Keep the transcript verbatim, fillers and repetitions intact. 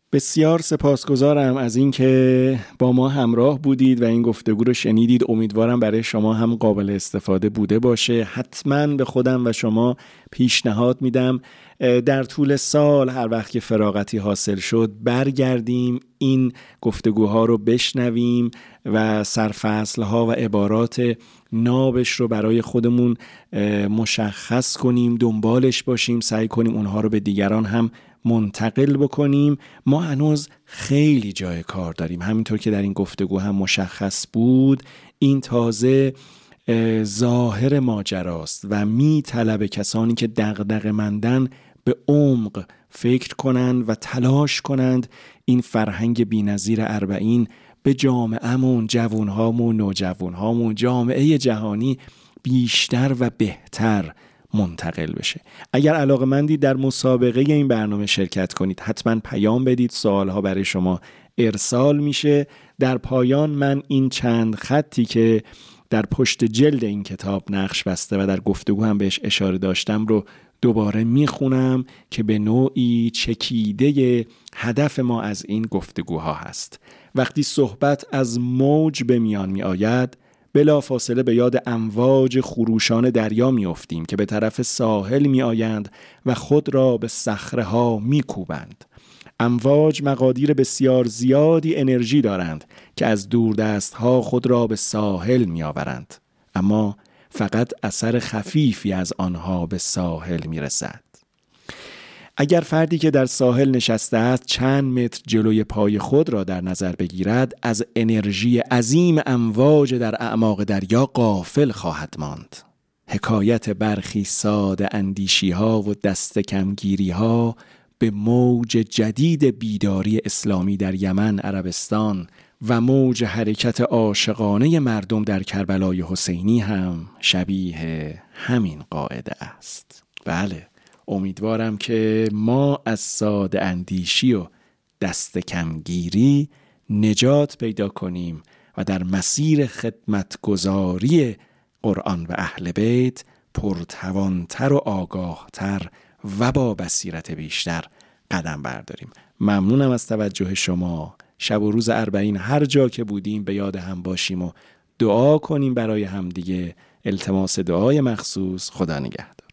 بسیار سپاسگزارم از اینکه با ما همراه بودید و این گفتگو رو شنیدید. امیدوارم برای شما هم قابل استفاده بوده باشه. حتما به خودم و شما پیشنهاد میدم در طول سال هر وقت که فراغتی حاصل شد برگردیم این گفتگوها رو بشنویم و سرفصلها و عبارات نابش رو برای خودمون مشخص کنیم، دنبالش باشیم، سعی کنیم اونها رو به دیگران هم منتقل بکنیم. ما هنوز خیلی جای کار داریم. همینطور که در این گفتگو هم مشخص بود، این تازه ظاهر ماجراست و می طلب کسانی که دغدغه‌مندن به عمق فکر کنند و تلاش کنند این فرهنگ بی‌نظیر اربعین به جامعه‌مون، جوانهامون، نوجوانهامون، جامعه جهانی بیشتر و بهتر منتقل بشه. اگر علاقه‌مندید در مسابقه این برنامه شرکت کنید، حتما پیام بدید، سوالها برای شما ارسال میشه. در پایان من این چند خطی که در پشت جلد این کتاب نقش بسته و در گفتگو هم بهش اشاره داشتم رو دوباره میخونم که به نوعی چکیده هدف ما از این گفتگوها هست. وقتی صحبت از موج به میان می آید، بلا فاصله به یاد امواج خروشان دریا می افتیم که به طرف ساحل می آیند و خود را به صخره ها می کوبند. امواج مقادیر بسیار زیادی انرژی دارند که از دوردست ها خود را به ساحل می آورند، اما فقط اثر خفیفی از آنها به ساحل می رسد. اگر فردی که در ساحل نشسته است چند متر جلوی پای خود را در نظر بگیرد، از انرژی عظیم امواج در اعماق دریا غافل خواهد ماند. حکایت برخی ساده اندیشی ها و دست کمگیری ها به موج جدید بیداری اسلامی در یمن، عربستان و موج حرکت عاشقانه مردم در کربلای حسینی هم شبیه همین قاعده است. بله، امیدوارم که ما از ساده اندیشی و دست کمگیری نجات پیدا کنیم و در مسیر خدمتگزاری قرآن و اهل بیت پرتوانتر و آگاهتر و با بصیرت بیشتر قدم برداریم. ممنونم از توجه شما. شب و روز اربعین هر جا که بودیم به یاد هم باشیم و دعا کنیم برای هم دیگه. التماس دعای مخصوص. خدا نگهدار.